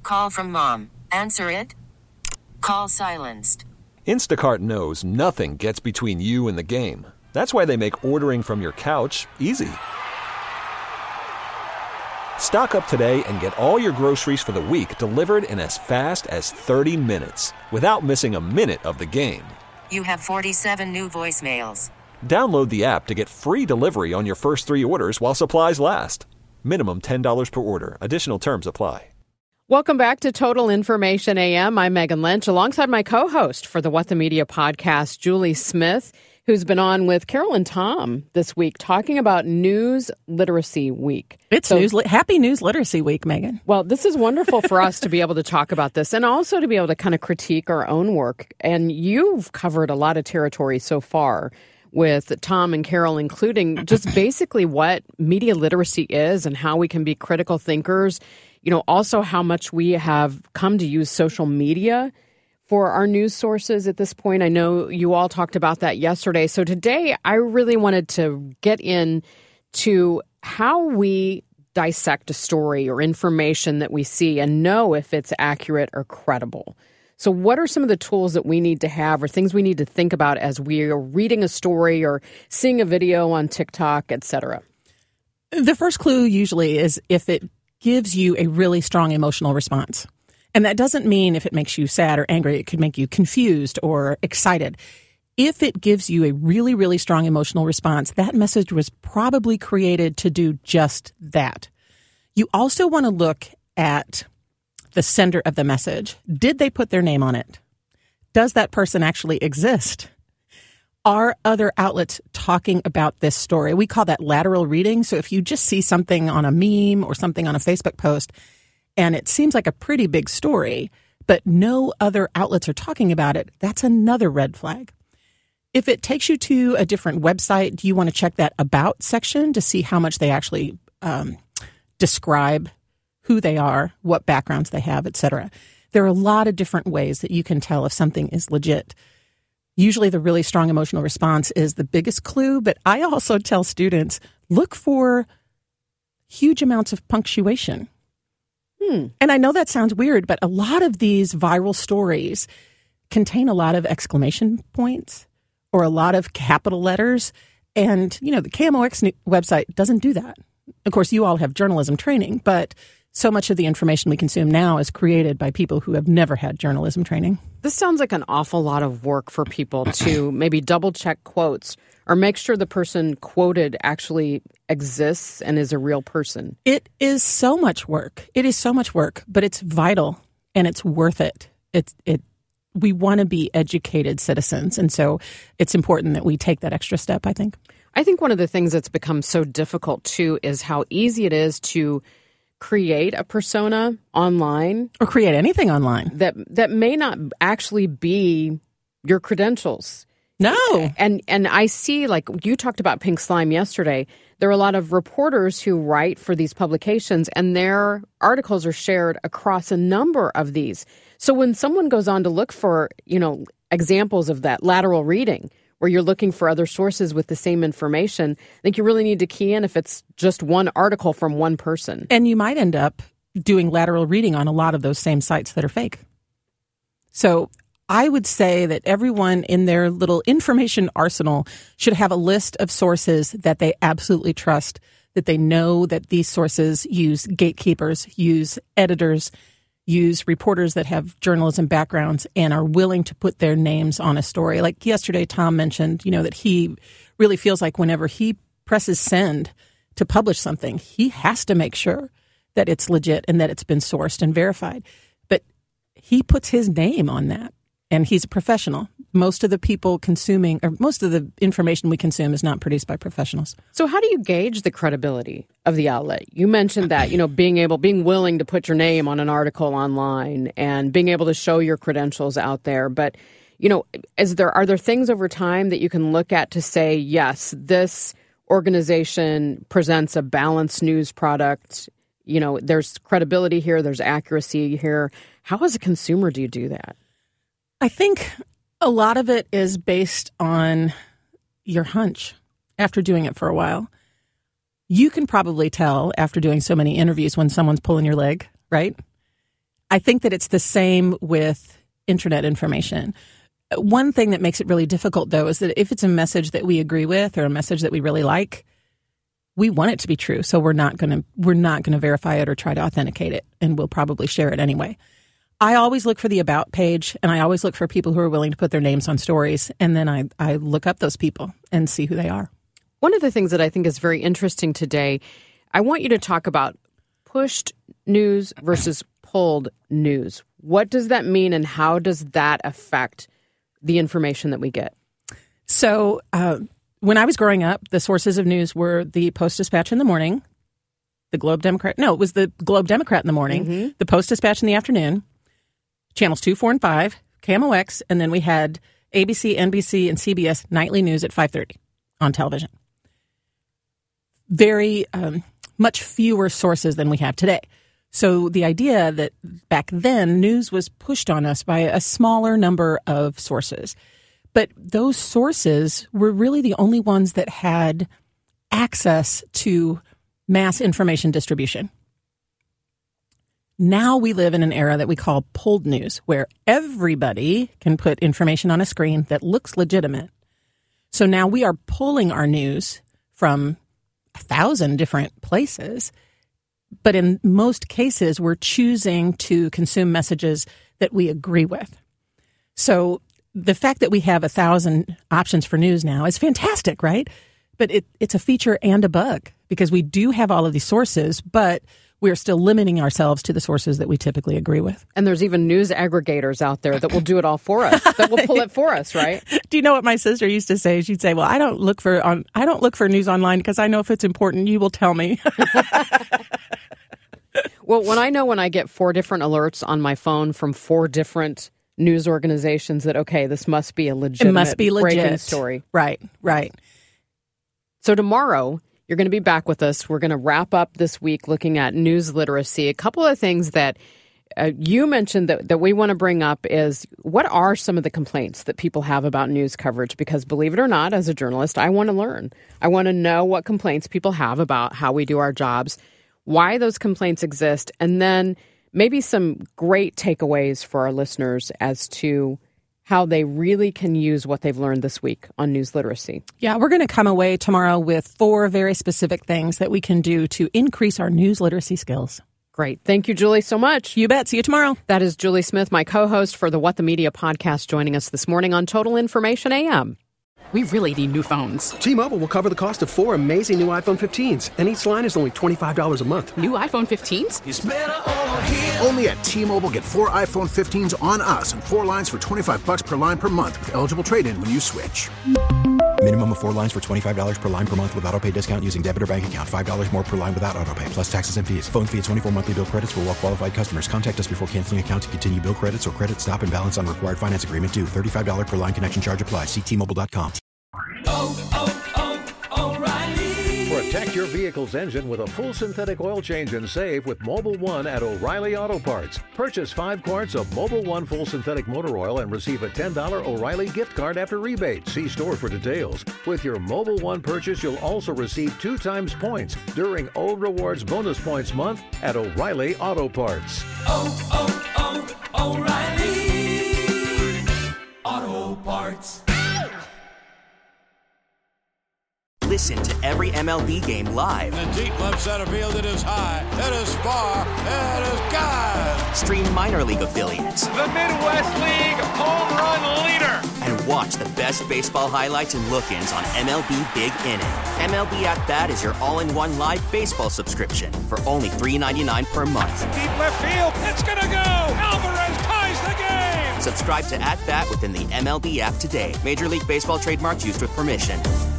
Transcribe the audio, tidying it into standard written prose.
Call from mom. Answer it. Call silenced. Instacart knows nothing gets between you and the game. That's why they make ordering from your couch easy. Stock up today and get all your groceries for the week delivered in as fast as 30 minutes without missing a minute of the game. You have 47 new voicemails. Download the app to get free delivery on your first 3 orders while supplies last. Minimum $10 per order. Additional terms apply. Welcome back to Total Information AM. I'm Megan Lynch, alongside my co-host for the What the Media podcast, Julie Smith, who's been on with Carol and Tom this week talking about News Literacy Week. Happy News Literacy Week, Megan. Well, this is wonderful for us to be able to talk about this and also to be able to kind of critique our own work. And you've covered a lot of territory so far with Tom and Carol, including just basically what media literacy is and how we can be critical thinkers. You know, also how much we have come to use social media for our news sources at this point. I know you all talked about that yesterday. So today, I really wanted to get into how we dissect a story or information that we see and know if it's accurate or credible. So what are some of the tools that we need to have or things we need to think about as we are reading a story or seeing a video on TikTok, et cetera? The first clue usually is if it gives you a really strong emotional response. And that doesn't mean if it makes you sad or angry, it could make you confused or excited. If it gives you a really, really strong emotional response, that message was probably created to do just that. You also want to look at the sender of the message. Did they put their name on it? Does that person actually exist? Are other outlets talking about this story? We call that lateral reading. So if you just see something on a meme or something on a Facebook post, and it seems like a pretty big story, but no other outlets are talking about it, that's another red flag. If it takes you to a different website, do you want to check that About section to see how much they actually describe who they are, what backgrounds they have, etc.? There are a lot of different ways that you can tell if something is legit. Usually the really strong emotional response is the biggest clue, but I also tell students, look for huge amounts of punctuation. And I know that sounds weird, but a lot of these viral stories contain a lot of exclamation points or a lot of capital letters. And, you know, the KMOX website doesn't do that. Of course, you all have journalism training, but so much of the information we consume now is created by people who have never had journalism training. This sounds like an awful lot of work for people to maybe double check quotes or make sure the person quoted actually exists and is a real person. It is so much work. It is so much work, but it's vital and it's worth it. We want to be educated citizens, and so it's important that we take that extra step, I think. I think one of the things that's become so difficult, too, is how easy it is to create a persona online. Or create anything online. That may not actually be your credentials. No. And I see, like you talked about Pink Slime yesterday, there are a lot of reporters who write for these publications, and their articles are shared across a number of these. So when someone goes on to look for, examples of that lateral reading, where you're looking for other sources with the same information, I think you really need to key in if it's just one article from one person. And you might end up doing lateral reading on a lot of those same sites that are fake. So I would say that everyone in their little information arsenal should have a list of sources that they absolutely trust, that they know that these sources use gatekeepers, use editors, use reporters that have journalism backgrounds and are willing to put their names on a story. Like yesterday, Tom mentioned, that he really feels like whenever he presses send to publish something, he has to make sure that it's legit and that it's been sourced and verified. But he puts his name on that, and he's a professional. Most of the people consuming, or most of the information we consume is not produced by professionals. So how do you gauge the credibility of the outlet? You mentioned that, being willing to put your name on an article online and being able to show your credentials out there. But, are there things over time that you can look at to say, yes, this organization presents a balanced news product? There's credibility here, there's accuracy here. How as a consumer do you do that? I think a lot of it is based on your hunch after doing it for a while. You can probably tell after doing so many interviews when someone's pulling your leg, right? I think that it's the same with internet information. One thing that makes it really difficult, though, is that if it's a message that we agree with or a message that we really like, we want it to be true. So we're not going to verify it or try to authenticate it, and we'll probably share it anyway. I always look for the about page, and I always look for people who are willing to put their names on stories, and then I look up those people and see who they are. One of the things that I think is very interesting today, I want you to talk about pushed news versus pulled news. What does that mean, and how does that affect the information that we get? So when I was growing up, the sources of news were the Post-Dispatch in the morning, the Globe Democrat. No, it was the Globe Democrat in the morning, the Post-Dispatch in the afternoon, channels 2, 4, and 5, KMOX, and then we had ABC, NBC, and CBS nightly news at 5:30 on television. Very much fewer sources than we have today. So the idea that back then news was pushed on us by a smaller number of sources. But those sources were really the only ones that had access to mass information distribution. Now we live in an era that we call pulled news, where everybody can put information on a screen that looks legitimate. So now we are pulling our news from 1,000 different places. But in most cases, we're choosing to consume messages that we agree with. So the fact that we have 1,000 options for news now is fantastic, right? But it's a feature and a bug, because we do have all of these sources, but we're still limiting ourselves to the sources that we typically agree with. And there's even news aggregators out there that will do it all for us, that will pull it for us, right? Do you know what my sister used to say? She'd say, well, I don't look for news online because I know if it's important, you will tell me. Well, when I get 4 different alerts on my phone from 4 different news organizations that, okay, this must be a legitimate breaking story. Right. So tomorrow, you're going to be back with us. We're going to wrap up this week looking at news literacy. A couple of things that you mentioned that we want to bring up is, what are some of the complaints that people have about news coverage? Because believe it or not, as a journalist, I want to learn. I want to know what complaints people have about how we do our jobs, why those complaints exist, and then maybe some great takeaways for our listeners as to how they really can use what they've learned this week on news literacy. Yeah, we're going to come away tomorrow with 4 very specific things that we can do to increase our news literacy skills. Great. Thank you, Julie, so much. You bet. See you tomorrow. That is Julie Smith, my co-host for the What the Media podcast, joining us this morning on Total Information AM. We really need new phones. T-Mobile will cover the cost of 4 amazing new iPhone 15s, and each line is only $25 a month. New iPhone 15s? It's better over here. Only at T-Mobile, get 4 iPhone 15s on us and 4 lines for $25 per line per month with eligible trade-in when you switch. Minimum of 4 lines for $25 per line per month with autopay discount using debit or bank account. $5 more per line without autopay, plus taxes and fees. Phone fee at 24 monthly bill credits for well-qualified customers. Contact us before canceling account to continue bill credits or credit stop and balance on required finance agreement due. $35 per line connection charge applies. See T-Mobile.com. O'Reilly. Protect your vehicle's engine with a full synthetic oil change and save with Mobil 1 at O'Reilly Auto Parts. Purchase 5 quarts of Mobil 1 full synthetic motor oil and receive a $10 O'Reilly gift card after rebate. See store for details. With your Mobil 1 purchase, you'll also receive 2 times points during O Rewards Bonus Points Month at O'Reilly Auto Parts. O'Reilly Auto Parts. Listen to every MLB game live. In the deep left center field, it is high, it is far, it is gone. Stream minor league affiliates. The Midwest League home run leader. And watch the best baseball highlights and look-ins on MLB Big Inning. MLB At Bat is your all-in-one live baseball subscription for only $3.99 per month. Deep left field, it's gonna go. Alvarez ties the game. Subscribe to At Bat within the MLB app today. Major League Baseball trademarks used with permission.